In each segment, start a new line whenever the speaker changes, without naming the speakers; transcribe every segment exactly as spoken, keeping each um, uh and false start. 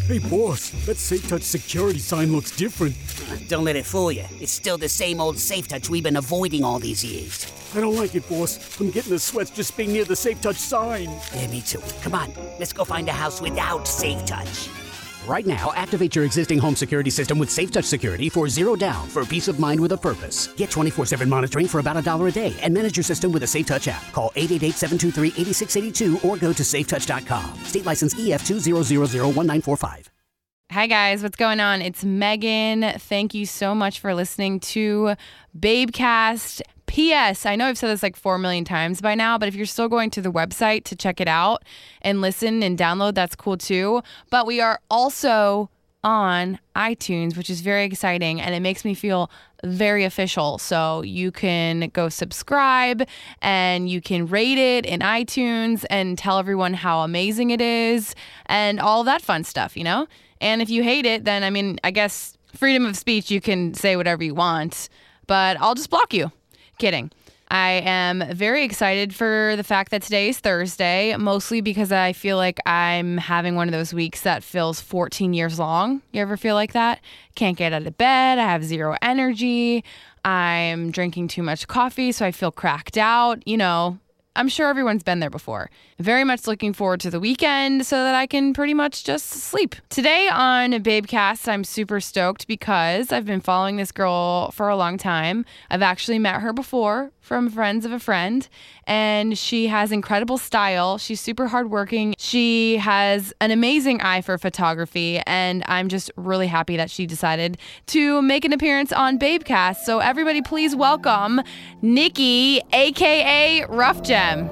Hey, boss, that SafeTouch security sign looks different.
Don't let it fool you. It's still the same old SafeTouch we've been avoiding all these years.
I don't like it, boss. I'm getting the sweats just being near the SafeTouch sign.
Yeah, me too. Come on, let's go find a house without SafeTouch.
Right now, activate your existing home security system with SafeTouch Security for zero down for peace of mind with a purpose. Get twenty-four seven monitoring for about a dollar a day and manage your system with a SafeTouch app. Call eight eight eight, seven two three, eight six eight two or go to safetouch dot com. State license E F two zero zero zero one nine four five.
Hi, guys. What's going on? It's Megan. Thank you so much for listening to Babecast. P S. I know I've said this like four million times by now, but if you're still going to the website to check it out and listen and download, that's cool too. But we are also on iTunes, which is very exciting, and it makes me feel very official. So you can go subscribe and you can rate it in iTunes and tell everyone how amazing it is and all that fun stuff, you know? And if you hate it, then, I mean, I guess freedom of speech, you can say whatever you want, but I'll just block you. Kidding. I am very excited for the fact that today is Thursday, mostly because I feel like I'm having one of those weeks that feels fourteen years long. You ever feel like that? Can't get out of bed. I have zero energy. I'm drinking too much coffee, so I feel cracked out. You know, I'm sure everyone's been there before. Very much looking forward to the weekend so that I can pretty much just sleep. Today on Babecast, I'm super stoked because I've been following this girl for a long time. I've actually met her before from friends of a friend, and she has incredible style. She's super hardworking. She has an amazing eye for photography, and I'm just really happy that she decided to make an appearance on Babecast. So everybody please welcome Nikki, aka Rough Gem.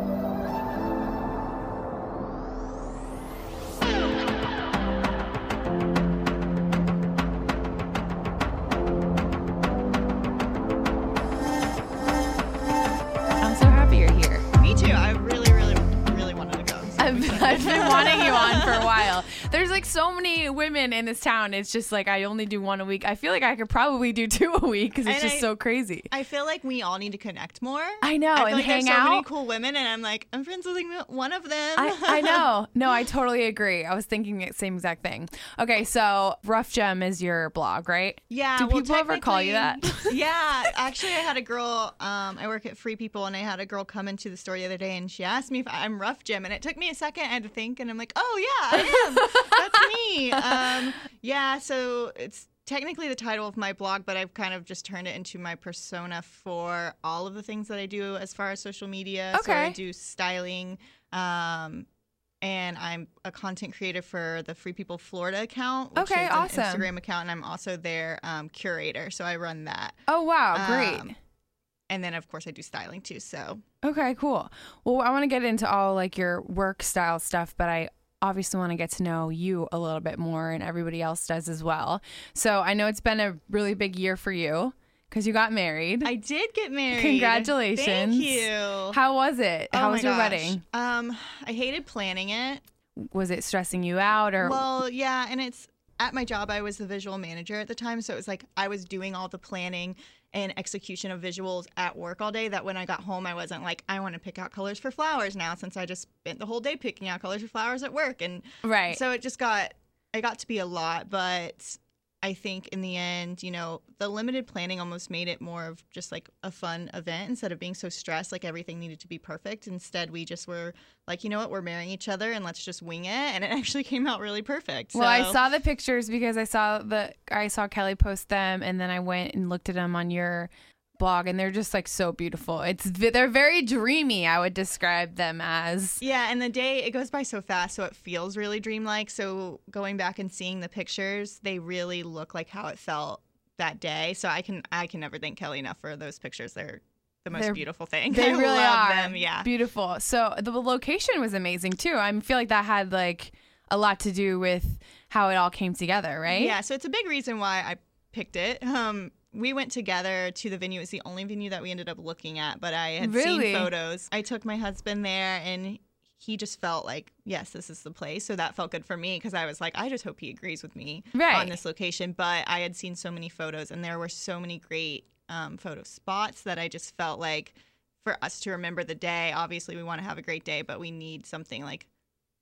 I've, I've been wanting you on for a while. There's like so many women in this town. It's just like I only do one a week. I feel like I could probably do two a week because it's
and
just
I,
so crazy.
I feel like we all need to connect more.
I know.
I feel
and
like
hang
there's so
out.
many cool women, and I'm like, I'm friends with like one of them.
I, I know. No, I totally agree. I was thinking the same exact thing. Okay, so Rough Gem is your blog, right?
Yeah.
Do
well,
people ever call you that?
Yeah. Actually, I had a girl. Um, I work at Free People, and I had a girl come into the store the other day, and she asked me if I'm Rough Gem, and it took me a second. I had to think, and I'm like, oh yeah, I am. That's me. Um, yeah. So it's technically the title of my blog, but I've kind of just turned it into my persona for all of the things that I do as far as social media.
Okay.
So I do styling. Um, And I'm a content creator for the Free People Florida account, which
Okay,
is an
awesome.
Instagram account, and I'm also their um, curator, so I run that.
Oh, wow. Great.
Um, and then, of course, I do styling, too, so.
Okay, cool. Well, I want to get into all, like, your work style stuff, but I obviously want to get to know you a little bit more, and everybody else does as well. So I know it's been a really big year for you because you got married.
I did get married.
Congratulations.
Thank you.
How was it?
Oh
How
my
was your
gosh.
wedding?
Um, I hated planning it.
Was it stressing you out or?
Well, yeah, and it's at my job. I was the visual manager at the time, so it was like I was doing all the planning and execution of visuals at work all day. That when I got home, I wasn't like, I want to pick out colors for flowers now, since I just spent the whole day picking out colors for flowers at work, and
right.
So it just got it got to be a lot, but I think in the end, you know, the limited planning almost made it more of just like a fun event instead of being so stressed, like everything needed to be perfect. Instead, we just were like, you know what, we're marrying each other and let's just wing it. And it actually came out really perfect.
Well,
so.
I saw the pictures because I saw the I saw Kelly post them, and then I went and looked at them on your blog, and they're just like so beautiful. It's they're very dreamy, I would describe them as.
Yeah, and the day, it goes by so fast, so it feels really dreamlike. So going back and seeing the pictures, they really look like how it felt that day. So I can I can never thank Kelly enough for those pictures. They're the most
They're,
beautiful thing.
They
I
really
love
are.
Them. Yeah,
beautiful. So the location was amazing too. I feel like that had like a lot to do with how it all came together, right?
Yeah, so it's a big reason why I picked it. Um, we went together to the venue. It's the only venue that we ended up looking at, but I had
really?
seen photos. I took my husband there, and he just felt like, yes, this is the place. So that felt good for me because I was like, I just hope he agrees with me
right.
on this location. But I had seen so many photos, and there were so many great um, photo spots that I just felt like for us to remember the day, obviously we want to have a great day, but we need something like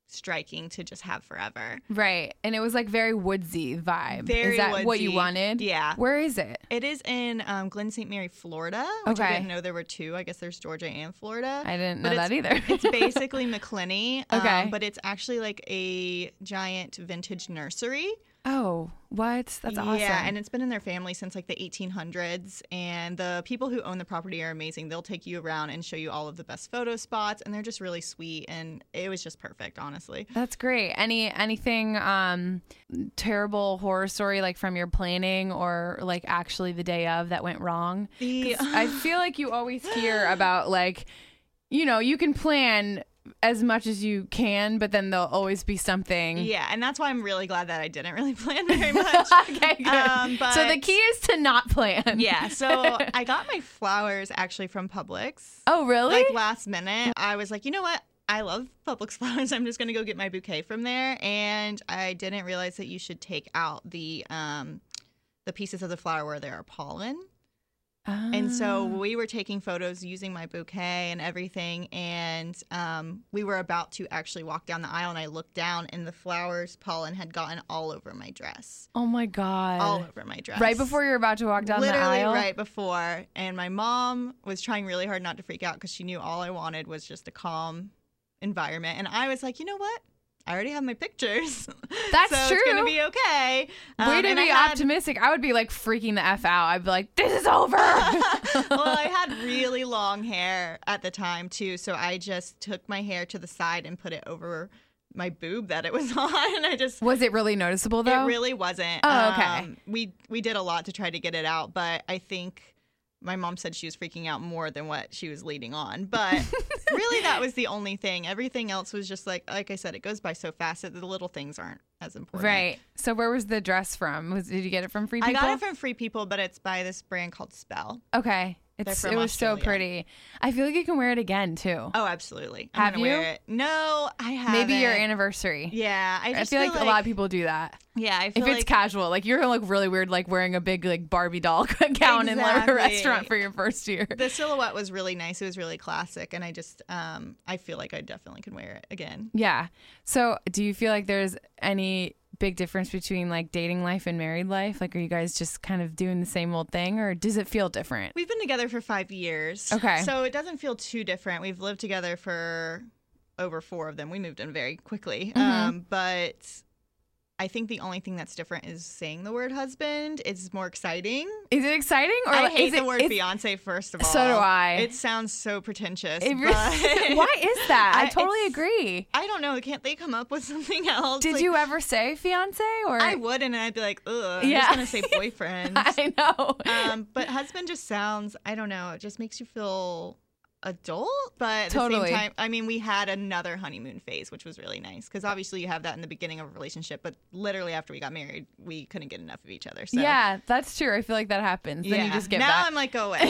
striking to just have forever.
Right. And it was like very woodsy vibe.
Very
Is that
woodsy.
what you wanted?
Yeah.
Where is it?
It is in um, Glen Saint Mary, Florida, which I
Okay.
didn't know there were two. I guess there's Georgia and Florida.
I didn't know
But
that
it's-
either.
It's basically McClinney, um,
Okay.
but it's actually like a giant vintage nursery.
Oh, what? That's awesome.
Yeah, and it's been in their family since like the eighteen hundreds. And the people who own the property are amazing. They'll take you around and show you all of the best photo spots, and they're just really sweet. And it was just perfect, honestly.
That's great. Any anything um terrible horror story like from your planning or like actually the day of that went wrong?
The
'Cause I feel like you always hear about like, you know, you can plan as much as you can, but then there'll always be something.
yeah, and that's why I'm really glad that I didn't really plan very much.
Okay, good.
Um, but
so the key is to not plan.
yeah, so I got my flowers actually from Publix.
Oh, really?
Like last minute, I was like, you know what? I love Publix flowers. I'm just gonna go get my bouquet from there. And I didn't realize that you should take out the um, the pieces of the flower where there are pollen. And so
Ah.
we were taking photos using my bouquet and everything, and um, we were about to actually walk down the aisle, and I looked down, and the flowers pollen had gotten all over my dress,
Oh my god.
all over my dress,
Right before you're about to walk down
literally
the aisle.
right before. And my mom was trying really hard not to freak out because she knew all I wanted was just a calm environment, and I was like, you know what? I already have my pictures.
That's
so
true.
It's gonna be okay.
Way
Um,
to
and I
be
had-
optimistic. I would be like freaking the F out. I'd be like, this is over.
well, I had really long hair at the time too, so I just took my hair to the side and put it over my boob that it was on. I just
Was it really noticeable though?
it really wasn't.
Oh, okay.
Um, we we did a lot to try to get it out, but I think my mom said she was freaking out more than what she was leading on. But really, that was the only thing. Everything else was just like, like I said, it goes by so fast that the little things aren't as important.
Right. So where was the dress from? Was did you get it from Free
I
People?
got it from Free People, but it's by this brand called Spell.
Okay. It's
They're
it
from
was so
Australia.
pretty. I feel like you can wear it again too.
Oh, absolutely. I'm
Have
gonna
you?
Wear it. No, I haven't.
Maybe your anniversary.
Yeah, I
I,
just
feel, like, a lot of people do that.
Yeah, I feel
If it's
like
casual, like you're gonna look really weird, like wearing a big like Barbie doll gown in like,
Exactly.
a restaurant for your first year.
the silhouette was really nice. It was really classic, and I just, um, I feel like I definitely can wear it again.
Yeah. So, do you feel like there's any big difference between like dating life and married life? Like, are you guys just kind of doing the same old thing, or does it feel different?
We've been together for five years.
Okay.
So it doesn't feel too different. We've lived together for over four of them. We moved in very quickly.
Mm-hmm.
Um, but I think the only thing that's different is saying the word husband. It's more exciting.
Is it exciting, or
I
like,
hate
is
the
it,
word
it's-
fiance, first of all.
So do I.
It sounds so pretentious.
It
but
really- Why is that? I,
I-
totally
it's-
agree.
I don't know. Can't they come up with something else?
Did
Like,
you ever say fiance or?
I would, and I'd be like, ugh, I'm
Yeah.
just going to say boyfriend.
I know.
um, but husband just sounds, I don't know, it just makes you feel adult. But at
Totally.
the same time, I mean, we had another honeymoon phase, which was really nice. Because obviously you have that in the beginning of a relationship. But literally after we got married, we couldn't get enough of each other. So
Yeah, that's true. I feel like that happens.
yeah.
Then you just get
now
back.
I'm like, go away.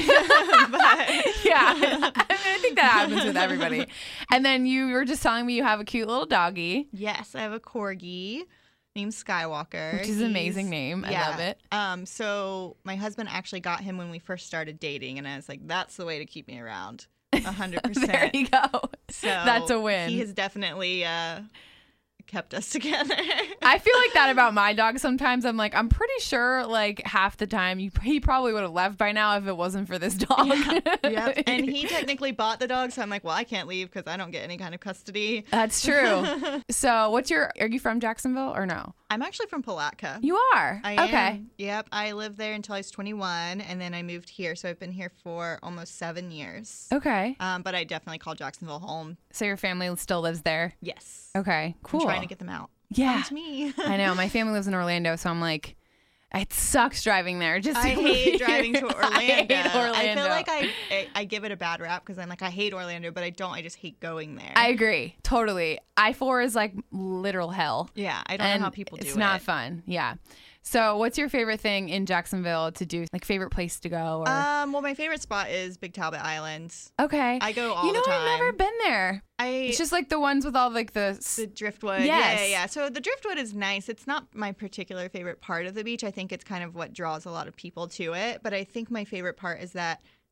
but,
Yeah, I mean, I think that happens with everybody. And then you were just telling me you have a cute little doggy.
yes, I have a corgi named Skywalker.
Which is an amazing
He's-
name. I
yeah.
love it.
Um, so my husband actually got him when we first started dating, and I was like, that's the way to keep me around. A hundred
There
percent.
you go.
So
That's a win.
He has definitely uh, kept us together.
I feel like that about my dog sometimes. I'm like, I'm pretty sure like half the time you, he probably would have left by now if it wasn't for this dog.
Yep. And he technically bought the dog, so I'm like, well, I can't leave because I don't get any kind of custody.
That's true. So what's your, are you from Jacksonville or no?
I'm actually from Palatka.
You are?
I
okay.
am. Yep. I lived there until I was twenty-one, and then I moved here. So I've been here for almost seven years.
Okay.
Um, but I definitely call Jacksonville home.
So your family still lives there?
Yes.
Okay. Cool.
I'm trying to get them out.
Yeah.
Come to me.
I know. My family lives in Orlando, so I'm like, it sucks driving there. Just
I
to
hate
leave.
driving to Orlando.
I hate Orlando.
I feel like I, I I give it a bad rap because I'm like I hate Orlando, but I don't. I just hate going there.
I agree. Totally. I four is like literal hell.
yeah, I don't
and
know how people do
it's
it.
not fun. Yeah. So what's your favorite thing in Jacksonville to do? Like favorite place to go? Or
Um, well, my favorite spot is Big Talbot Island.
okay.
I go all
you know,
the time.
I've never been there.
I
It's just like the ones with all like the. s-
the driftwood.
Yes.
Yeah, yeah, yeah. So the driftwood is nice. It's not my particular favorite part of the beach. I think it's kind of what draws a lot of people to it. But I think my favorite part is that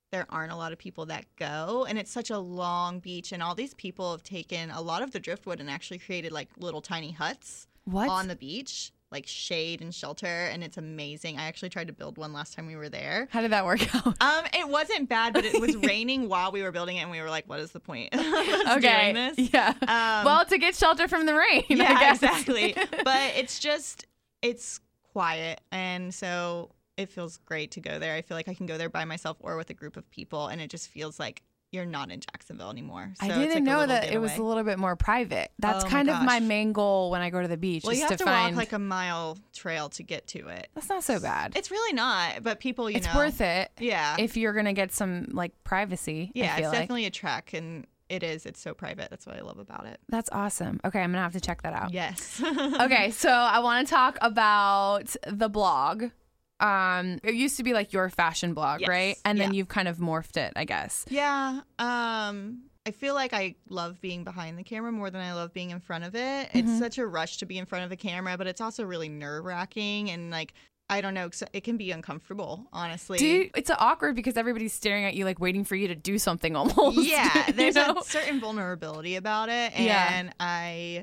there aren't a lot of people that go, and it's such a long beach, and all these people have taken a lot of the driftwood and actually created like little tiny huts
What?
on the beach, like shade and shelter, and it's amazing. I actually tried to build one last time we were there.
How did that work out?
Um, it wasn't bad, but it was raining while we were building it, and we were like, "What is the point of us
Okay.
doing this?"
Yeah.
Um,
well, to get shelter from the rain. I
Yeah,
guess.
exactly. But it's just, it's quiet. And so it feels great to go there. I feel like I can go there by myself or with a group of people. And it just feels like you're not in Jacksonville anymore. So
I
it's
didn't
like a
know
little
that it was
getaway.
a little bit more private. That's
Oh my
kind of my
gosh.
main goal when I go to the beach.
Well,
is
you have
to,
to
find...
walk like a mile trail to get to it.
That's not so bad.
It's really not. But people, you
It's
know.
worth it.
Yeah.
If you're gonna get some like privacy. I
yeah,
feel
it's
like.
definitely a trek. And it is. It's so private. That's what I love about it.
That's awesome. Okay, I'm gonna have to check that out.
Yes.
Okay, so I want to talk about the blog. Um, it used to be like your fashion blog,
Yes.
right? And then
Yeah.
you've kind of morphed it, I guess.
Yeah. Um, I feel like I love being behind the camera more than I love being in front of it. It's
Mm-hmm.
such a rush to be in front of the camera, but it's also really nerve wracking and like, I don't know, 'cause it can be uncomfortable, honestly.
Dude, it's awkward because everybody's staring at you, like waiting for you to do something almost.
Yeah,
you
there's
know?
a certain vulnerability about it, and
Yeah.
I,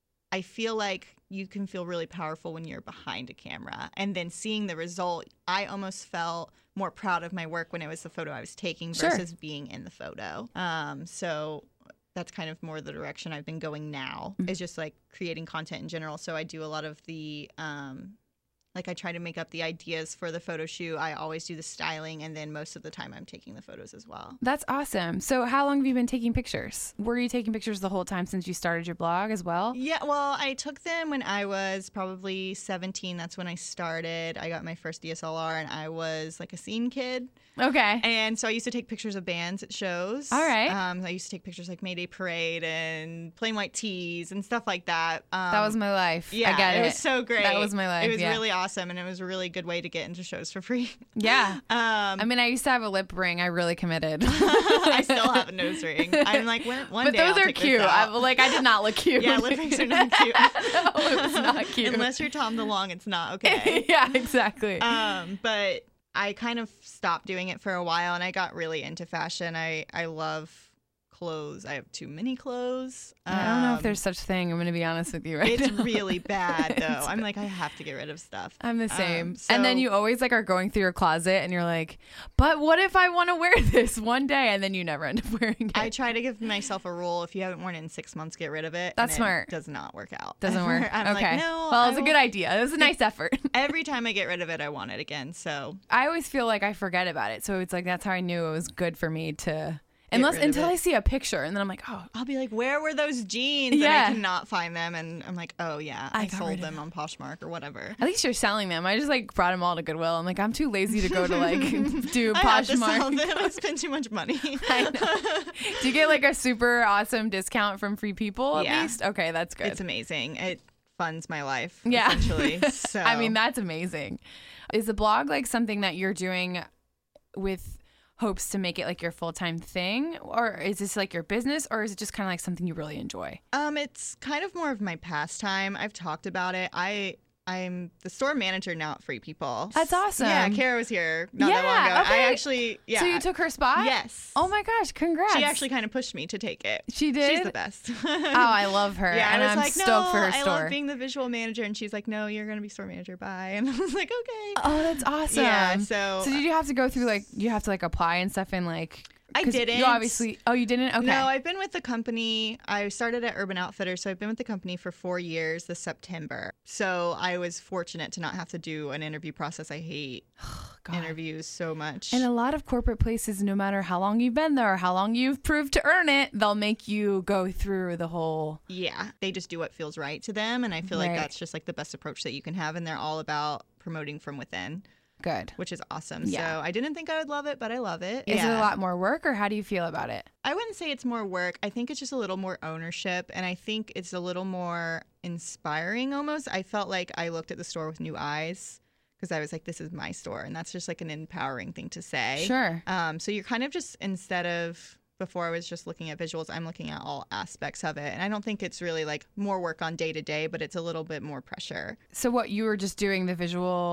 I feel like you can feel really powerful when you're behind a camera, and then seeing the result. I almost felt more proud of my work when it was the photo I was taking
Sure.
versus being in the photo. Um, so that's kind of more the direction I've been going now.
Mm-hmm.
Is just like creating content in general. So I do a lot of the. Um, Like I try to make up the ideas for the photo shoot. I always do the styling, and then most of the time I'm taking the photos as well.
That's awesome. So how long have you been taking pictures? Were you taking pictures the whole time since you started your blog as well?
Yeah, well, I took them when I was probably seventeen. That's when I started. I got my first D S L R, and I was like a scene kid.
Okay.
And so I used to take pictures of bands at shows.
All right.
Um, I used to take pictures like Mayday Parade and Plain White Tees and stuff like that. Um,
That was my life.
yeah,
I get it.
it was so great.
That was my life.
It was
yeah.
really awesome, and it was a really good way to get into shows for free.
Yeah.
Um,
I mean, I used to have a lip ring. I really committed.
I still have a nose ring. I'm like, when, one
but
day
those
I'll
are
take this
cute.
out.
I, like, I did not look cute.
Yeah, lip rings are not cute.
No, it was not cute.
Unless you're Tom DeLonge, it's not okay.
yeah, exactly.
Um, but I kind of stopped doing it for a while, and I got really into fashion. I, I love clothes. I have too many clothes.
I don't know if
Um,
there's such thing. I'm going to be honest with you right
It's
now.
really bad, though.
It's-
I'm like, I have to get rid of stuff.
I'm the same.
Um,
and then
so-
you always like are going through your closet and you're like, but what if I want to wear this one day? And then you never end up wearing it.
I try to give myself a rule: if you haven't worn it in six months, get rid of it.
That's
and
smart.
It does not work out.
Doesn't work.
I'm
okay.
like, no.
well,
I
it's a
will-
good idea. It was a nice effort.
Every time I get rid of it, I want it again. So
I always feel like I forget about it. So it's like that's how I knew it was good for me to unless
rid of
until
it.
I see a picture and then I'm like, oh,
I'll be like, where were those jeans?
Yeah.
And I cannot find them. And I'm like, oh, yeah,
I
I,
got rid
sold
of
them on Poshmark or whatever.
at least you're selling them. I just like brought them all to Goodwill. I'm like, I'm too lazy to go to like do
I have to sell
Poshmark.
them. I spend too much money.
I know. Do you get like a super awesome discount from Free People at
Yeah.
least? Okay, that's good.
It's amazing. It funds my life,
Yeah.
essentially. So
I mean, that's amazing. Is the blog like something that you're doing with hopes to make it like your full-time thing, or is this like your business, or is it just kind of like something you really enjoy?
Um, it's kind of more of my pastime. I've talked about it. I I'm the store manager now at Free People.
That's awesome.
Yeah, Kara was here not
Yeah,
that long ago.
okay.
I actually, yeah.
So you took her spot?
Yes.
Oh my gosh, congrats.
She actually kind of pushed me to take it.
She did?
She's the best.
Oh, I love her.
Yeah,
and
I was
I'm
like,
stoked
no,
for her
I
store.
love being the visual manager, and she's like, no, you're gonna be store manager. Bye. And I was like, okay.
Oh, that's awesome.
Yeah. So,
So did you have to go through like you have to like apply and stuff and like
I
'cause
didn't.
You obviously Oh, you didn't? Okay.
No, I've been with the company. I started at Urban Outfitters, so I've been with the company for four years this September. So I was fortunate to not have to do an interview process. I hate
God.
interviews so much.
And a lot of corporate places, no matter how long you've been there or how long you've proved to earn it, they'll make you go through the whole.
Yeah, they just do what feels right to them, and I feel
Right.
like that's just like the best approach that you can have, and they're all about promoting from within,
Good.
which is awesome.
Yeah.
So I didn't think I would love it, but I love it.
Is
yeah.
it a lot more work, or how do you feel about it?
I wouldn't say it's more work. I think it's just a little more ownership, and I think it's a little more inspiring almost. I felt like I looked at the store with new eyes because I was like, this is my store, and that's just like an empowering thing to say.
Sure.
Um, so you're kind of just, instead of before I was just looking at visuals, I'm looking at all aspects of it. And I don't think it's really like more work on day to day, but it's a little bit more pressure.
So what you were just doing the visual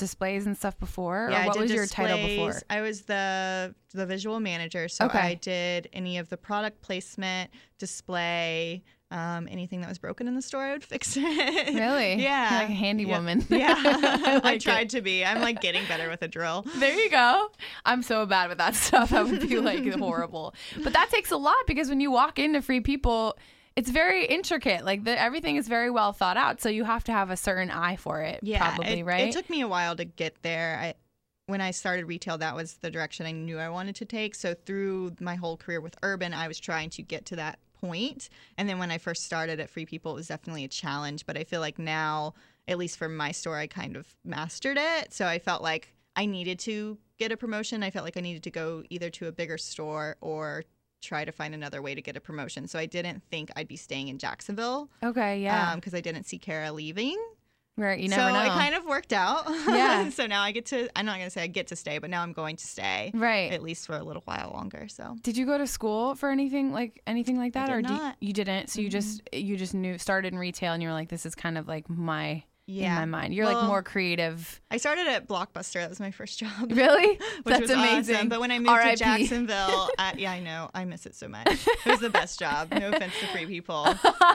displays and stuff before?
Yeah,
or what
I did
was your title
displays.
before?
I was the the visual manager, so
Okay.
I did any of the product placement, display, um, anything that was broken in the store, I would fix it.
Really?
Yeah.
You're like a handy
Yeah.
woman.
Yeah, I,
like
tried
it.
to be. I'm like getting better with a drill.
There you go. I'm so bad with that stuff. That would be like horrible. But that takes a lot because when you walk into Free People, it's very intricate. Like the, everything is very well thought out. So you have to have a certain eye for it.
Yeah,
probably,
it,
right?
It took me a while to get there. I, when I started retail, that was the direction I knew I wanted to take. So through my whole career with Urban, I was trying to get to that point. And then when I first started at Free People, it was definitely a challenge. But I feel like now, at least for my store, I kind of mastered it. So I felt like I needed to get a promotion. I felt like I needed to go either to a bigger store or try to find another way to get a promotion. So I didn't think I'd be staying in Jacksonville.
Okay, yeah.
Because I didn't see Kara leaving.
Right, you
so
never know.
it kind of worked out.
Yeah.
So now I get to, I'm not going to say I get to stay, but now I'm going to stay.
Right.
At least for a little while longer. So
Did you go to school for anything like anything like that,
did
or do-
not.
you didn't? So you just you just knew started in retail, and you were like, this is kind of like my
Yeah.
in my mind. You're like
Well,
more creative.
I started at Blockbuster. That was my first job.
Really?
Which
That's
was
amazing.
awesome. But when I moved
R I P
to Jacksonville, I, yeah, I know. I miss it so much. It was the best job. No offense to Free People.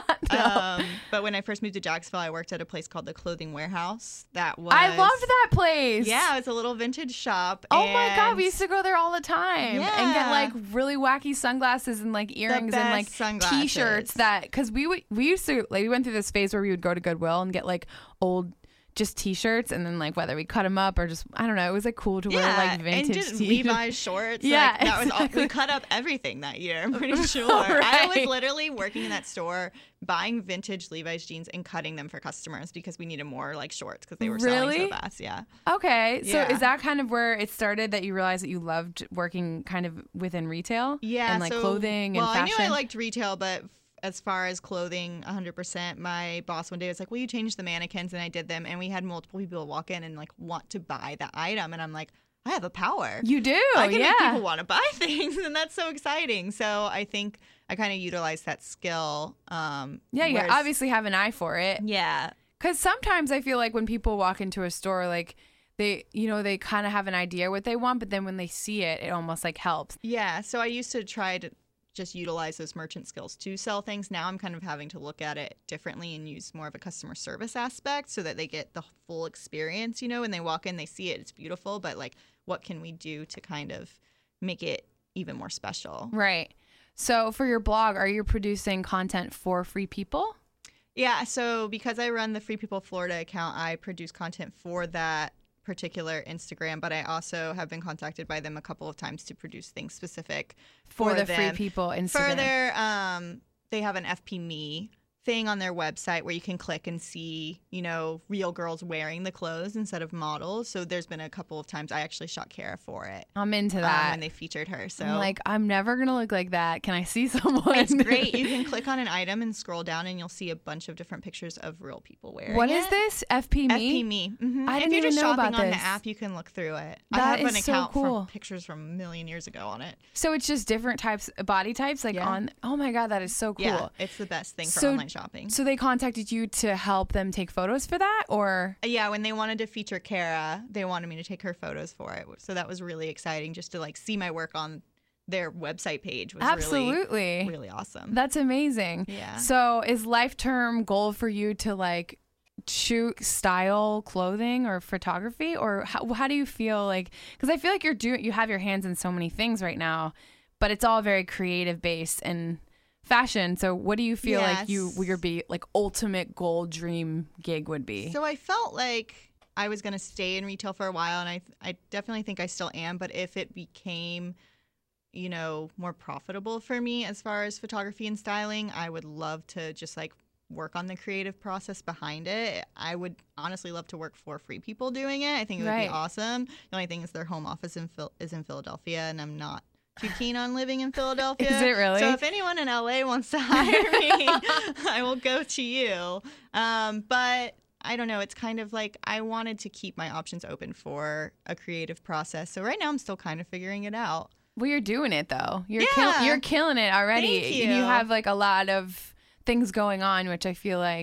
um, but when I first moved to Jacksonville, I worked at a place called the Clothing Warehouse. That was
I loved that place.
Yeah, it was a little vintage shop.
Oh my god,
and
we used to go there all the time and get
Yeah.
like really wacky sunglasses and like earrings and like
best sunglasses.
t-shirts that because we would we used to like we went through this phase where we would go to Goodwill and get like old just t-shirts and then like whether we cut them up or just I don't know, it was like cool to wear like vintage
and just
t-shirts.
Levi's shorts.
Yeah,
like, that was all,
exactly.
we cut up everything that year. I'm pretty sure. I was
Right.
literally working in that store, buying vintage Levi's jeans and cutting them for customers because we needed more like shorts because they were selling
Really?
so fast. Yeah.
Okay, so
Yeah.
is that kind of where it started that you realized that you loved working kind of within retail?
Yeah.
and like
so-
clothing
well,
and fashion.
I knew I liked retail, but as far as clothing, one hundred percent, my boss one day was like, will you change the mannequins? And I did them. And we had multiple people walk in and like want to buy the item. And I'm like, I have a power.
You do,
I can
yeah.
make people want to buy things. And that's so exciting. So I think I kind of utilized that skill. Um,
yeah, you
whereas-
obviously have an eye for it.
Yeah.
Because sometimes I feel like when people walk into a store, like they, you know, they kind of have an idea what they want, but then when they see it, it almost like helps.
Yeah. So I used to try to just utilize those merchant skills to sell things. Now I'm kind of having to look at it differently and use more of a customer service aspect so that they get the full experience. You know, when they walk in, they see it, it's beautiful, but like, what can we do to kind of make it even more special?
Right. So for your blog, are you producing content for Free People?
Yeah. So because I run the Free People Florida account, I produce content for that particular Instagram, but I also have been contacted by them a couple of times to produce things specific
For,
for,
the
them.
Free People Instagram.
Further, um, they have an F P Me thing on their website where you can click and see, you know, real girls wearing the clothes instead of models. So there's been a couple of times I actually shot Kara for it.
I'm into
Um,
that.
and they featured her. So
I'm like, I'm never going to look like that. Can I see someone?
it's great. You can click on an item and scroll down and you'll see a bunch of different pictures of real people wearing
What
it.
is this? F P Me?
F P Me. Mm-hmm.
I
if
didn't
you're just
even know
shopping
about
on
this.
the app, you can look through it.
That
I have an
is so
account
cool.
from pictures from a million years ago on it.
So it's just different types, body types, like
Yeah.
on. Oh my god, that is so cool.
Yeah, it's the best thing for
So-
online shopping.
So they contacted you to help them take photos for that, or
Yeah, when they wanted to feature Kara, they wanted me to take her photos for it. So that was really exciting just to like see my work on their website page was
absolutely,
really, really awesome.
that's amazing.
Yeah.
So is life term goal for you to like shoot style clothing or photography, or how, how do you feel like? Because I feel like you're doing, you have your hands in so many things right now, but it's all very creative based and fashion. So what do you feel like you
Yes.
your be like ultimate goal dream gig would be?
So I felt like I was going to stay in retail for a while, and I I definitely think I still am. But if it became, you know, more profitable for me as far as photography and styling, I would love to just like work on the creative process behind it. I would honestly love to work for Free People doing it. I think it would
Right.
be awesome. The only thing is their home office in Phil- is in Philadelphia, and I'm not too keen on living in Philadelphia.
Is it really?
So if anyone in L A wants to hire me, I will go to you. Um, but I don't know. It's kind of like I wanted to keep my options open for a creative process. So right now I'm still kind of figuring it out.
Well, you're doing it though. You're
Yeah.
kill- you're killing it already.
Thank
And you
you.
have like a lot of things going on, which I feel like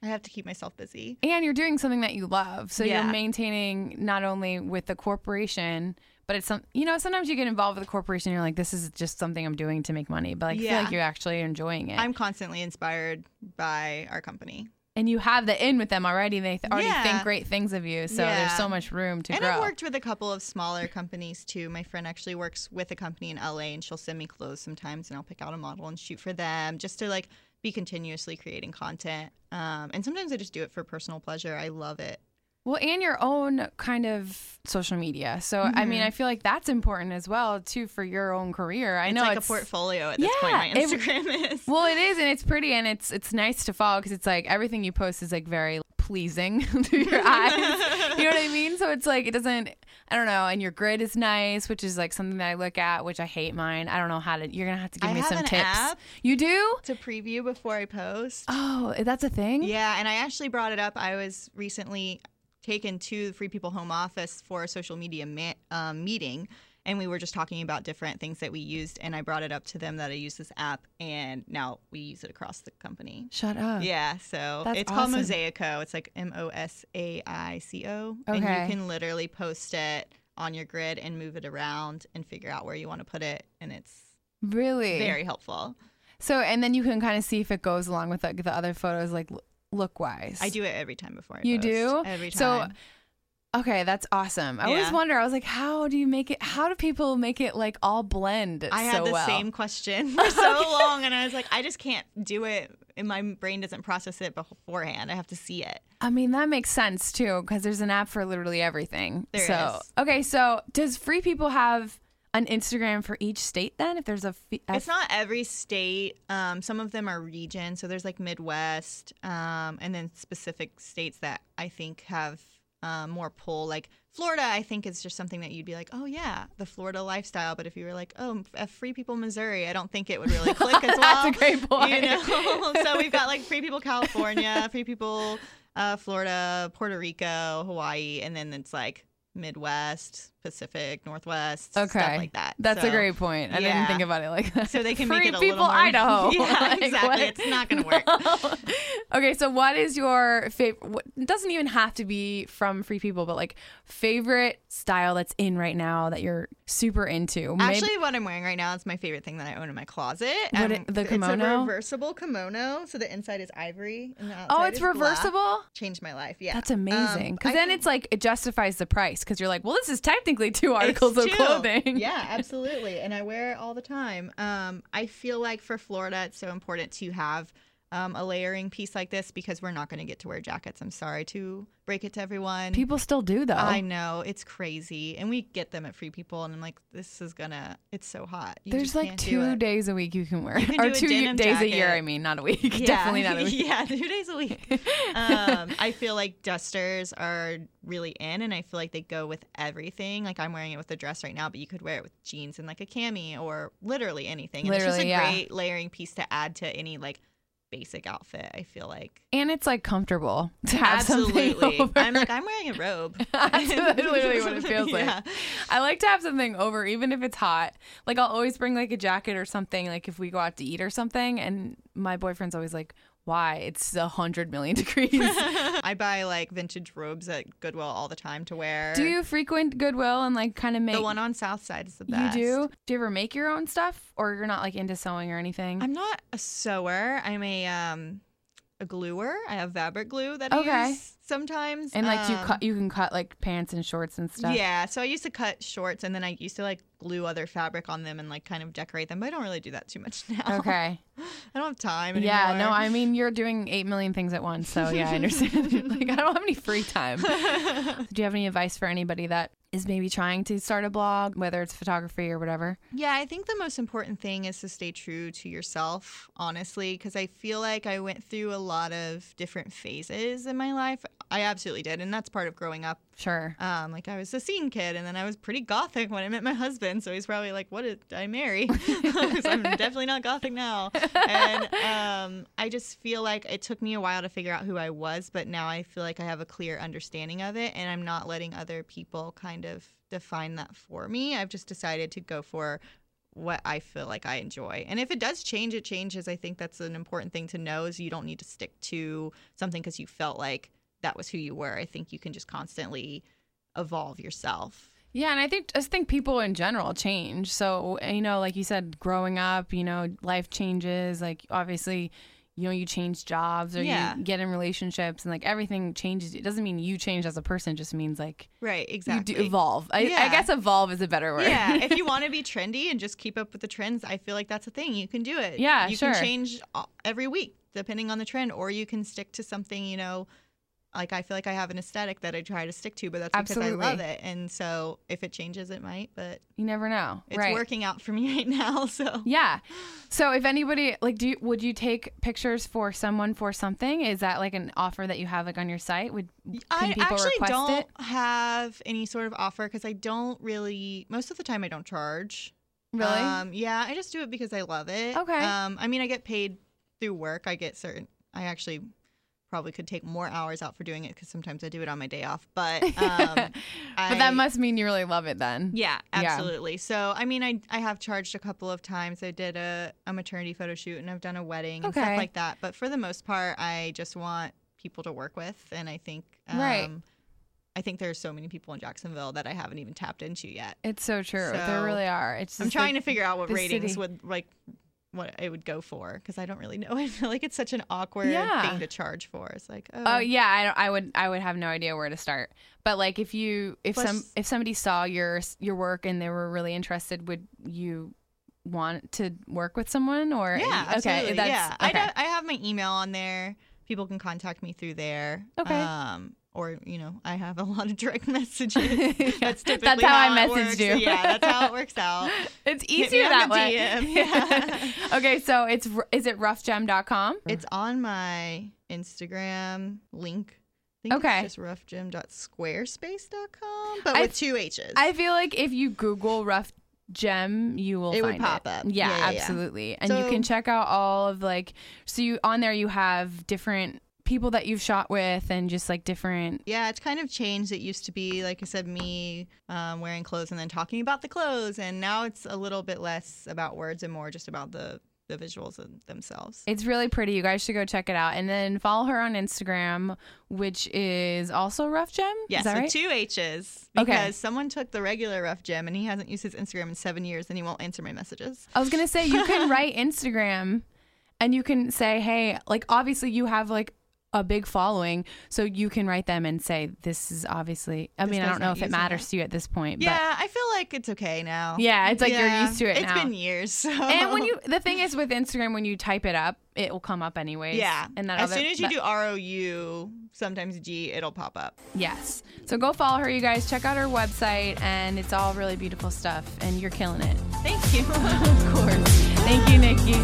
I have to keep myself busy.
And you're doing something that you love. So
Yeah.
you're maintaining not only with the corporation, but it's some, you know, sometimes you get involved with a corporation and you're like, this is just something I'm doing to make money. But like, I
Yeah.
feel like you're actually enjoying it.
I'm constantly inspired by our company.
and you have the in with them already. They th- already
Yeah.
think great things of you. So
Yeah.
there's so much room to
and
grow.
I've worked with a couple of smaller companies too. My friend actually works with a company in L A, and she'll send me clothes sometimes, and I'll pick out a model and shoot for them just to like be continuously creating content. Um, and sometimes I just do it for personal pleasure. I love it.
Well, and your own kind of social media. So, I mean, I feel like that's important as well, too, for your own career. I
It's
know
like
it's
a portfolio at this
Yeah,
point. My
it-
Instagram is.
Well, it is, and it's pretty, and it's it's nice to follow because it's like everything you post is like very pleasing to your eyes. You know what I mean? So it's like it doesn't. I don't know. And your grid is nice, which is like something that I look at, which I hate mine. I don't know how to. You're gonna have to give
I
me
have
some
an
tips.
app.
You do?
To preview before I post.
Oh, that's a thing.
Yeah, and I actually brought it up. I was recently taken to the Free People Home Office for a social media ma- um, meeting, and we were just talking about different things that we used, and I brought it up to them that I use this app, and now we use it across the company.
Shut up.
Yeah, so
That's
it's
awesome.
called Mosaico. It's like M O S A I C O. And
Okay.
you can literally post it on your grid and move it around and figure out where you want to put it, and it's
Really?
very helpful.
So, and then you can kind of see if it goes along with like the other photos, like look wise.
I do it every time before I
You
post.
do?
Every
So,
time.
Okay, that's awesome. I always
Yeah.
wonder. I was like, how do you make it? How do people make it like all blend
I
so
had the
well?
same question for so long, and I was like, I just can't do it, and my brain doesn't process it beforehand. I have to see it.
I mean, that makes sense too, because there's an app for literally everything.
There
so,
is.
okay, so does Free People have an Instagram for each state then? If there's a, f-
It's not every state. Um, some of them are region, so there's like Midwest, um, and then specific states that I think have um, more pull. Like Florida, I think is just something that you'd be like, oh yeah, the Florida lifestyle. But if you were like, oh, F- Free People Missouri, I don't think it would really click as well.
That's a great point.
You know, so we've got like Free People California, Free People uh, Florida, Puerto Rico, Hawaii, and then it's like Midwest, Pacific, Northwest,
Okay,
stuff like that.
That's
So,
a great point. I didn't
yeah.
think about it like that.
So they can
Free
make it a
People
little more
Idaho.
Yeah,
Like,
exactly.
what?
It's not going to work.
Okay, so what is your favorite? It doesn't even have to be from Free People, but like favorite style that's in right now that you're super into. Maybe-
Actually, what I'm wearing right now is my favorite thing that I own in my closet.
What
Um,
it- the
It's
kimono?
a reversible kimono, so the inside is ivory and the outside
oh, it's
is black.
reversible.
Changed my life. Yeah,
That's amazing.
Um,
Because
I
then
can-
it's like it justifies the price. Because you're like, well, this is technically two
It's
articles of
two.
clothing.
Yeah, absolutely. And I wear it all the time. Um, I feel like for Florida, it's so important to have um, a layering piece like this because we're not going to get to wear jackets. I'm sorry to break it to everyone.
People still do though.
I know, it's crazy. And we get them at Free People, and I'm like, this is gonna, it's so hot. You
There's
just
like
can't do
two
it.
days a week you can wear,
You can
or
do a
two
denim
days a year.
jacket.
I mean, not a week.
Yeah.
Definitely not a week.
Yeah, two days a week. um, I feel like dusters are really in, and I feel like they go with everything. Like I'm wearing it with a dress right now, but you could wear it with jeans and like a cami or literally anything. And
Literally,
it's just a
yeah.
great layering piece to add to any like basic outfit, I feel like.
And it's like comfortable to have something
Absolutely.
over.
I'm like, I'm wearing a robe.
That's literally what it feels
Yeah.
like. I like to have something over, even if it's hot. Like I'll always bring like a jacket or something. Like if we go out to eat or something, and my boyfriend's always like, "Why? It's a hundred million degrees."
I buy like vintage robes at Goodwill all the time to wear.
Do you frequent Goodwill and like kind of make?
The one on South Side is the
you
best.
do? Do you ever make your own stuff, or you're not like into sewing or anything?
I'm not a sewer. I'm a um a gluer. I have fabric glue that
Okay.
I use sometimes.
and like you
Um,
cut, you can cut like pants and shorts and stuff.
Yeah, so I used to cut shorts, and then I used to like glue other fabric on them and like kind of decorate them. But I don't really do that too much now.
Okay.
I don't have time anymore.
Yeah, no, I mean, you're doing eight million things at once. So, yeah, I understand. Like, I don't have any free time. Do you have any advice for anybody that is maybe trying to start a blog, whether it's photography or whatever?
Yeah, I think the most important thing is to stay true to yourself, honestly, because I feel like I went through a lot of different phases in my life. I absolutely did, and that's part of growing up.
Sure.
Um, like I was a scene kid, and then I was pretty gothic when I met my husband. So he's probably like, "What did I marry?" Because I'm definitely not gothic now. And um, I just feel like it took me a while to figure out who I was, but now I feel like I have a clear understanding of it, and I'm not letting other people kind of define that for me. I've just decided to go for what I feel like I enjoy. And if it does change, it changes. I think that's an important thing to know is you don't need to stick to something because you felt like that was who you were. I think you can just constantly evolve yourself.
Yeah, and I think I just think people in general change. So, you know, like you said, growing up, you know, life changes. Like, obviously, you know, you change jobs or
Yeah.
you get in relationships and, like, everything changes. It doesn't mean you change as a person. It just means, like,
Right, exactly.
you do evolve. I,
Yeah.
I guess evolve is a better word.
Yeah, if you want to be trendy and just keep up with the trends, I feel like that's a thing. You can do it.
Yeah,
you
sure.
can change uh, every week depending on the trend, or you can stick to something, you know, like I feel like I have an aesthetic that I try to stick to, but that's because
Absolutely.
I love it. And so if it changes, it might, but
You never know.
it's
right.
working out for me right now. So
Yeah. So if anybody, like, do you, would you take pictures for someone for something? Is that, like, an offer that you have, like, on your site? Would Can
I
people
actually
request
don't
it?
have any sort of offer because I don't really, most of the time I don't charge.
Really?
Um, yeah, I just do it because I love it.
Okay.
Um, I mean, I get paid through work. I get certain, I actually probably could take more hours out for doing it because sometimes I do it on my day off. But um,
but
I,
that must mean you really love it then.
yeah,
Yeah.
absolutely. So, I mean, I I have charged a couple of times. I did a, a maternity photo shoot and I've done a wedding and
Okay.
stuff like that. But for the most part, I just want people to work with. And I think, um,
Right.
I think there's so many people in Jacksonville that I haven't even tapped into yet.
It's so true.
So,
there really are. It's just
I'm trying
like,
to figure out what
the
ratings
city.
would like what it would go for because I don't really know. I feel like it's such an awkward
Yeah.
thing to charge for. It's like, oh,
Oh yeah, I, don't- I would I would have no idea where to start. But like if you if
Plus-
some if somebody saw your your work and they were really interested, would you want to work with someone or
yeah, absolutely.
okay, that's
yeah. I,
okay.
do, I have my email on there. People can contact me through there.
Okay.
Um, or you know, I have a lot of direct messages. That's typically
That's how I
it
messaged
works.
you.
Yeah, that's how it works out.
It's
Hit me
easier
on
that
the
way.
D M. Yeah.
Okay, so it's is it rough gem dot com?
It's on my Instagram link. I think
Okay.
it's just rough gem dot squarespace dot com, but
I-
with two H's.
I feel like if you Google rough gem, you will
It would
find
pop
it.
up.
Yeah,
Yeah, yeah, yeah.
absolutely. And you
So-
can check out all of like so you on there you have different people that you've shot with and just like different
Yeah, it's kind of changed. It used to be, like I said, me um, wearing clothes and then talking about the clothes. And now it's a little bit less about words and more just about the, the visuals of themselves.
It's really pretty. You guys should go check it out. And then follow her on Instagram, which is also Rough Gem.
Yes,
is that
with
right?
two H's.
Okay.
Because someone took the regular Rough Gem and he hasn't used his Instagram in seven years and he won't answer my messages.
I was going to say, you can write Instagram and you can say, hey, like obviously you have like a big following, so you can write them and say, this is obviously, I
This
mean, I
guy's
don't know
not
if it
using
matters
it.
to you at this point.
Yeah, I feel like it's okay now.
But yeah, it's like you're
Yeah,
used to it
It's
now.
been years. So.
And when you, the thing is with Instagram, when you type it up, it will come up anyways.
Yeah.
And that
as
other,
soon as you
that-
do R O U, sometimes G, it'll pop up.
Yes. So go follow her, you guys. Check out her website, and it's all really beautiful stuff, and you're killing it.
Thank you.
Of course. Thank you, Nikki.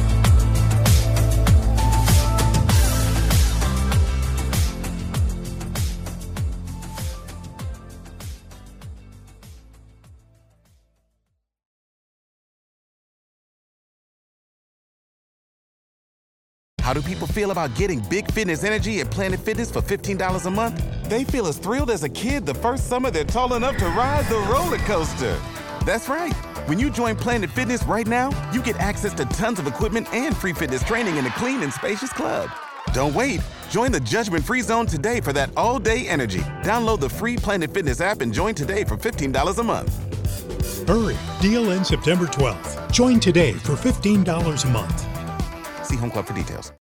How do people feel about getting big fitness energy at Planet Fitness for fifteen dollars a month? They feel as thrilled as a kid the first summer they're tall enough to ride the roller coaster. That's right. When you join Planet Fitness right now, you get access to tons of equipment and free fitness training in a clean and spacious club. Don't wait. Join the judgment-free zone today for that all-day energy. Download the free Planet Fitness app and join today for fifteen dollars a month.
Hurry, deal ends September twelfth. Join today for fifteen dollars a month.
See Home Club for details.